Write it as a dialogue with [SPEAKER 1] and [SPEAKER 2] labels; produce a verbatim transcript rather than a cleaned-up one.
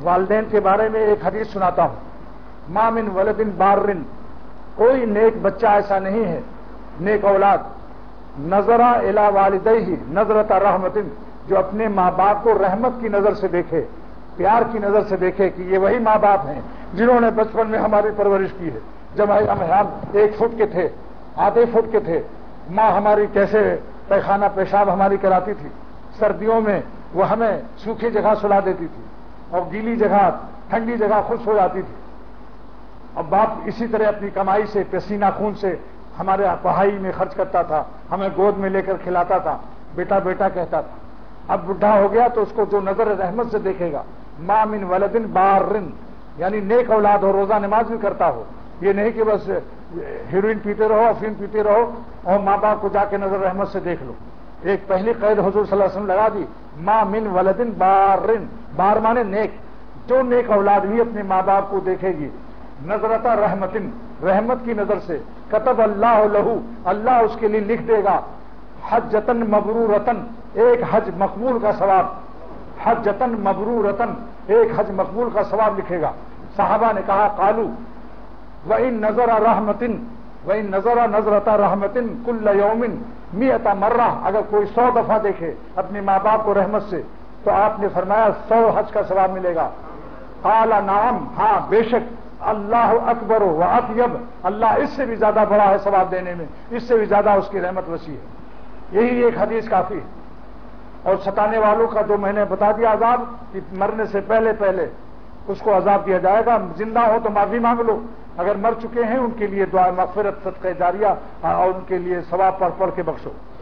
[SPEAKER 1] والدین کے بارے میں ایک حدیث سناتا ہوں. ما من ولد بارن، کوئی نیک بچہ ایسا نہیں ہے، نیک اولاد، نظرہ الی والدیہ نظرۃ رحمت، جو اپنے ماں باپ کو رحمت کی نظر سے دیکھے، پیار کی نظر سے دیکھے کہ یہ وہی ماں باپ ہیں جنہوں نے بچپن میں ہماری پرورش کی ہے. جب ہم ایک فٹ کے تھے، آدھے فٹ کے تھے، ماں ہماری کیسے پیخانہ پیشاب ہماری کراتی تھی. سردیوں میں وہ ہمیں سوکھی جگہ سلا دیتی تھی اور گیلی جگہ، ٹھنڈی جگہ خشک ہو جاتی تھی. اور باپ اسی طرح اپنی کمائی سے، پسینہ خون سے ہمارے پڑھائی میں خرچ کرتا تھا، ہمیں گود میں لے کر کھلاتا تھا، بیٹا بیٹا کہتا تھا. اب بڈھا ہو گیا تو اس کو جو نظر رحمت سے دیکھے گا، ما من ولدن بارن، یعنی نیک اولاد ہو، روزہ نماز بھی کرتا ہو، یہ نہیں کہ بس ہیروئن پیتے رہو، افیم پیتے رہو اور ماں باپ کو جا کے نظر رحمت سے دیکھ لو. ایک پہلی قید حضور صلی اللہ علیہ وسلم لگا دی، ما من ولدن بارن، بار مانے نیک، جو نیک اولاد بھی اپنے ماں باپ کو دیکھے گی نظرۃ رحمتن، رحمت کی نظر سے، کتب اللہ لہو، اللہ اس کے لیے لکھ دے گا حجتن مبرورتن، ایک حج مقبول کا ثواب، حجتن مبرورتن، ایک حج مقبول کا ثواب لکھے گا. صحابہ نے کہا قالو وَإِن نَظَرَ رَحْمَتٍ وَإِن نَظَرَ نَظْرَةَ رَحْمَتٍ كُلَّ يَوْمٍ مِئَةَ مرہ، اگر کوئی سو دفعہ دیکھے اپنے ماں باپ کو رحمت سے تو آپ نے فرمایا سو حج کا ثواب ملے گا. قال نعم، ہاں بے شک، اللہ اکبر و اطیب، اللہ اس سے بھی زیادہ بڑا ہے ثواب دینے میں، اس سے بھی زیادہ اس کی رحمت وسیع ہے. یہی ایک حدیث کافی ہے. اور ستانے والوں کا جو میں نے بتا دیا عذاب، کہ مرنے سے پہلے پہلے اس کو عذاب دیا جائے گا. زندہ ہو تو معافی مانگ لو، اگر مر چکے ہیں ان کے لیے دعا مغفرت صدقہ جاریہ اور ان کے لیے ثواب پڑھ پڑھ کے بخشو.